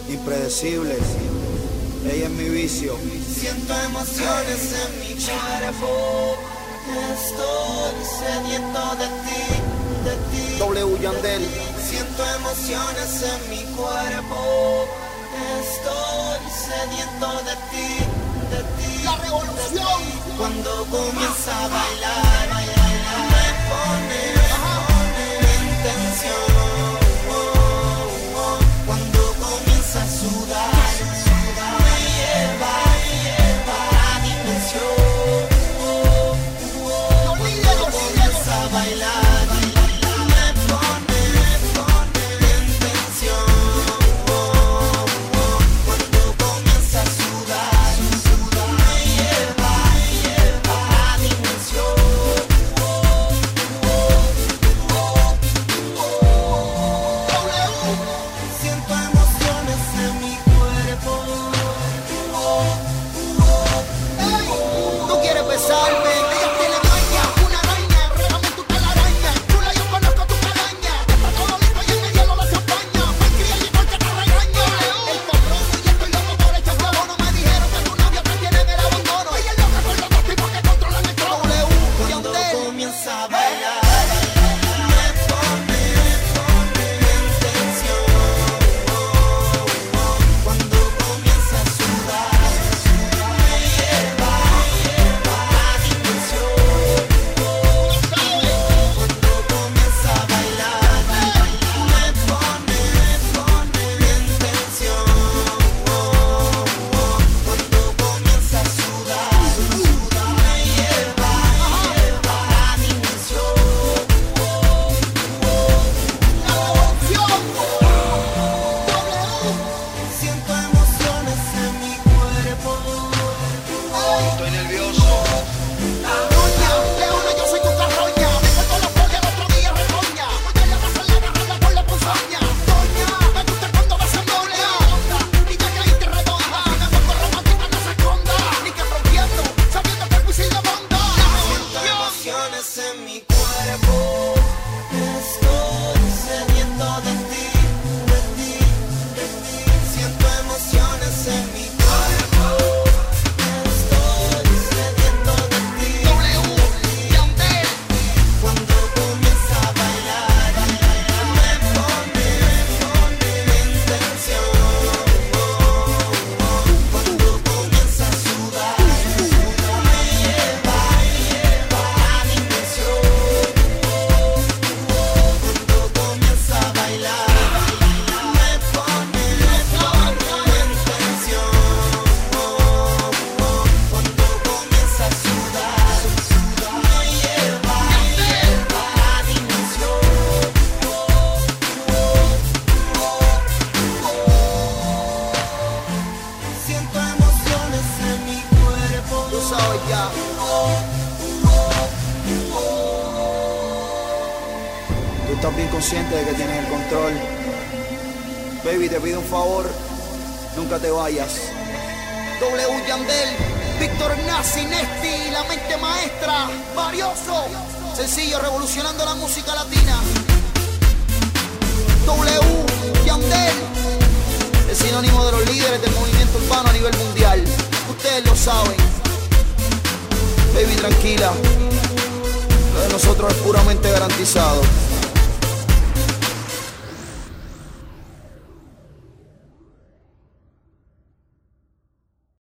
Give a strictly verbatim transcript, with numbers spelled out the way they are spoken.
impredecible. Ella es mi vicio. Siento emociones en mi cuerpo. Estoy sediento de ti, de ti. W Yandel. Siento emociones en mi cuerpo. Estoy sediento de ti, de ti. La revolución. Cuando comienza a bailar, bailar, me pone, pone intención. Cuando comienza a sudar, sudar, me lleva, me lleva a dimensión. Cuando comienza a bailar, bailar, me pone, pone intención. Cuando comienza a sudar, sudar, me lleva, me lleva a dimensión. Siento emociones en mi cuerpo. Tú quieres besarme. Ella tiene maña, una araña. Enrédame tu telaraña. Chula, yo conozco tu calaña. Está todo listo y en el hielo la champaña. Me cría y igual que te regaña. El cabrón y estoy loco por el champón. Me dijeron que tu novia te tiene en el abandono. Ella es loca con los dos tipos que controlan el trono. Cuando comienza a bailar, me pone, pone en tensión. Cuando comienza a sudar, me lleva, me lleva a dimensión. Cuando comienza a bailar, me pone, pone en tensión. Cuando comienza a sudar, me lleva, me lleva a dimensión. Siento emociones en mi cuerpo. Estoy nervioso. Doña, Leona, yo soy tu carroña. Me suelto los folios el otro día retoña. Voy a la casa y agarrarla por la ponzoña. Doña, me gusta cuando vas en doble. Y ya caíste redonda. Me pongo romántica, no se esconda. Ni que rompiendo, sabiendo que el fusil de bonda. Siento emociones en mi cuerpo. Estoy sediento de ti, de ti, de ti. Siento emociones en mi cuerpo. Estoy sediento de ti. Cuando comienza a bailar, me pone, pone en tensión. Cuando comienza a sudar, me lleva, me lleva a dimensión. Cuando comienza a bailar, me pone, pone en tensión. Cuando comienza a sudar, me lleva, me lleva a dimensión. Siento emociones en mi cuerpo. Tú sabes ya. Tú estás bien consciente de que tienes el control. Baby, te pido un favor. Nunca te vayas. W Yandel, Víctor Nazi, Nesti, la mente maestra, Varioso. Sencillo, revolucionando la música latina. W Yandel, el sinónimo de los líderes del movimiento urbano a nivel mundial. Ustedes lo saben. Baby, tranquila. Lo de nosotros es puramente garantizado.